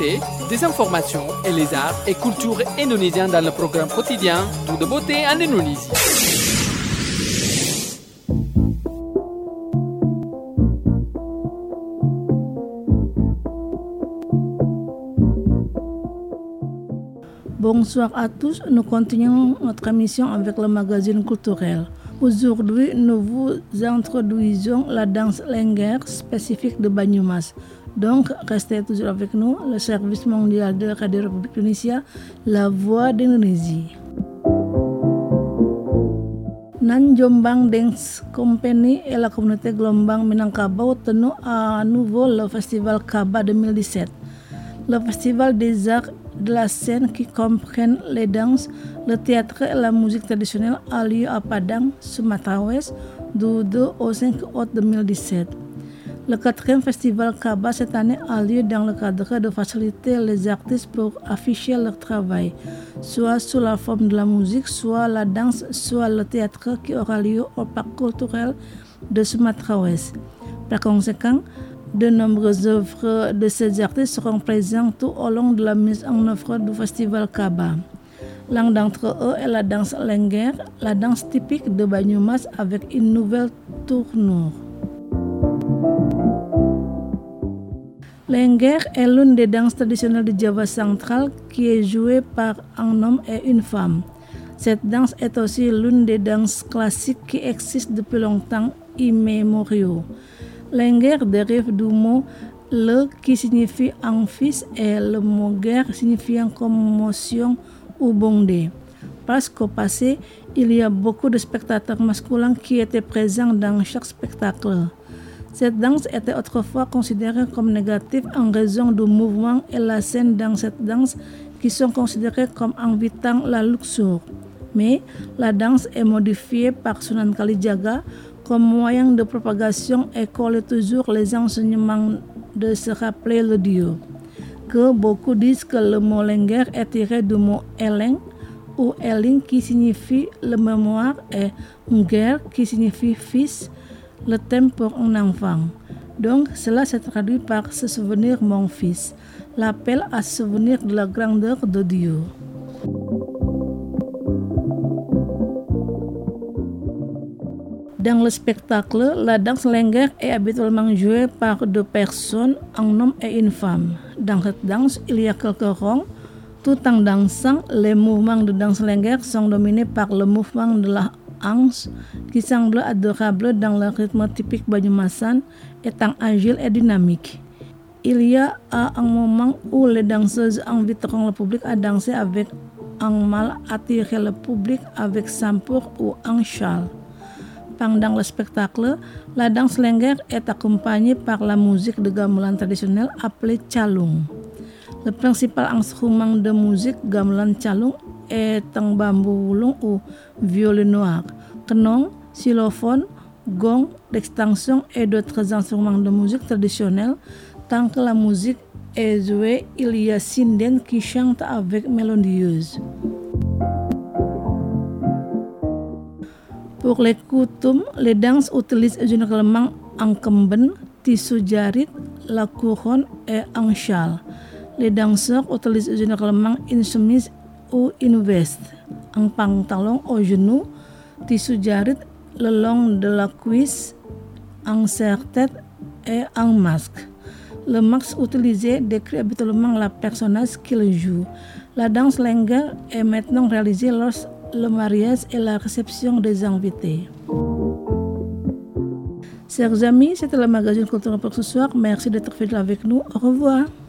l'actualité, des informations et les arts et cultures indonésiens dans le programme quotidien Tout de beauté en Indonésie. Bonsoir à tous, nous continuons notre émission avec le magazine culturel. Aujourd'hui, nous vous introduisons la danse Lengger spécifique de Banyumas. Donc, restez toujours avec nous, le service mondial de Radio République Indonésia, la voix d'Indonésie. Nan Jombang Dance Company et la communauté Gelombang Minangkabau tenuent à nouveau le festival Kaba 2017. Le festival des arts de la scène qui comprennent les danses, le théâtre et la musique traditionnelle a lieu à Padang, Sumatra Ouest, du 2 au 5 août 2017. Le 4e festival Kaba cette année a lieu dans le cadre de faciliter les artistes pour afficher leur travail, soit sous la forme de la musique, soit la danse, soit le théâtre qui aura lieu au parc culturel de Sumatra Ouest. Par conséquent, de nombreuses œuvres de ces artistes seront présentes tout au long de la mise en œuvre du festival Kaba. L'un d'entre eux est la danse Lengger, la danse typique de Banyumas avec une nouvelle tournure. Lengger est l'une des danses traditionnelles de Java central qui est jouée par un homme et une femme. Cette danse est aussi l'une des danses classiques qui existent depuis longtemps immémoriaux. Lengger dérive du mot le qui signifie un fils et le mot ger signifiant commotion ou bondé. Parce qu'au passé, il y a beaucoup de spectateurs masculins qui étaient présents dans chaque spectacle. Cette danse était autrefois considérée comme négative en raison du mouvement et la scène dans cette danse qui sont considérés comme invitant la luxure. Mais la danse est modifiée par Sunan Kalijaga comme moyen de propagation et colle toujours les enseignements de se rappeler le Dieu. Que beaucoup disent que le mot Lengger est tiré du mot Eleng ou Eling qui signifie le mémoire et Nger qui signifie fils, le thème pour un enfant. Donc cela se traduit par se souvenir mon fils, l'appel à se souvenir de la grandeur de Dieu. Dans le spectacle, la danse Lengger est habituellement jouée par deux personnes, un homme et une femme. Dans cette danse, il y a quelques ronds. Tout en dansant, les mouvements de danse Lengger sont dominés par le mouvement de la hanche qui semble adorable dans le rythme typique banyumasan, étant agile et dynamique. Il y a un moment où les danseuses inviteront le public à danser avec un mâle, attirer le public avec sampur ou un châle. Pendant le spectacle, la danse Lengger est accompagnée par la musique de gamelan traditionnelle appelée calung. Le principal instrument de musique gamelan calung est un bambou long ou violon noir, kenong, xylophone, gong, d'extension et d'autres instruments de musique traditionnelle. Tant que la musique est jouée, il y a sinden qui chante avec mélodieuse. Pour les coutumes, les danses utilisent généralement un kemben, tissu jarit, la couronne et un châle. Les danseurs utilisent généralement une chemise ou une veste, un pantalon au genou, tissu jarit le long de la cuisse, un serre-tête et un masque. Le masque utilisé décrit habituellement la personnage qui le joue. La danse Lengger est maintenant réalisée lors le mariage et la réception des invités. Chers amis, c'était le magazine culturel pour ce soir. Merci d'être fidèles avec nous. Au revoir.